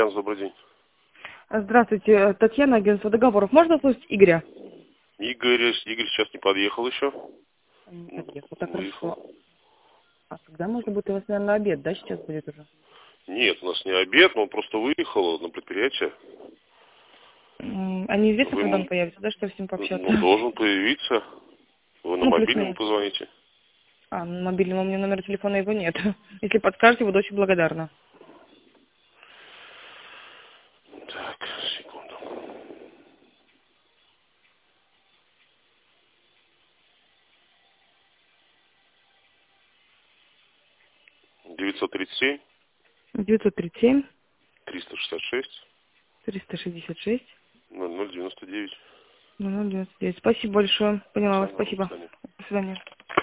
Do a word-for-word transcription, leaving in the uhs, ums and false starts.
Добрый день. Здравствуйте, Татьяна, агентство договоров. Можно услышать Игоря? Игорь, Игорь сейчас не подъехал еще. Не подъехал, так Выехал. хорошо. А когда можно будет? У вас, наверное, обед, да, сейчас будет уже? Нет, у нас не обед, но он просто выехал на предприятие. М, А неизвестно, Вы когда он ему, появится, да, чтобы с ним пообщаться? ну, должен появиться. Вы на Ну, мобильном плюс-минус. позвоните. А, на мобильном у меня номера телефона его нет. Если подскажете, буду очень благодарна. Так, секунду. девятьсот тридцать семь девятьсот тридцать семь триста шестьдесят шесть триста шестьдесят шесть ноль ноль девяносто девять. ноль ноль девяносто девять. Спасибо большое. Поняла вас. Всего доброго, до Спасибо. свидания. До свидания.